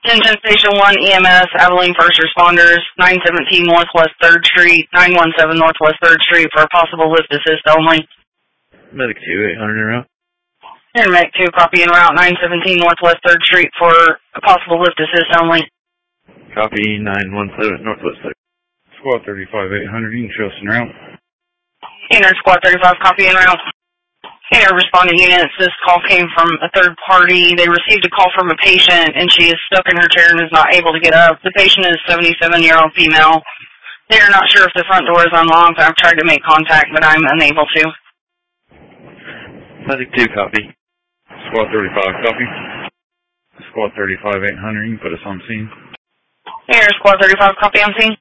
Attention Station 1 EMS, Abilene First Responders, 917 Northwest 3rd Street, 917 Northwest 3rd Street for a possible lift assist only. Medic 2, 800 en route. Here, Medic 2, copy en route, 917 Northwest 3rd Street for a possible lift assist only. Copy 917 Northwest 3rd. Squad 35, 800, you can show us en route. Inner Squad 35, copy en route. Here, responding units, this call came from a third party. They received a call from a patient, and she is stuck in her chair and is not able to get up. The patient is a 77-year-old female. They are not sure if the front door is unlocked. I've tried to make contact, but I'm unable to. Medic 2, copy. Squad 35, copy. Squad 35, 800, you can put us on scene. Here, Squad 35, copy on scene.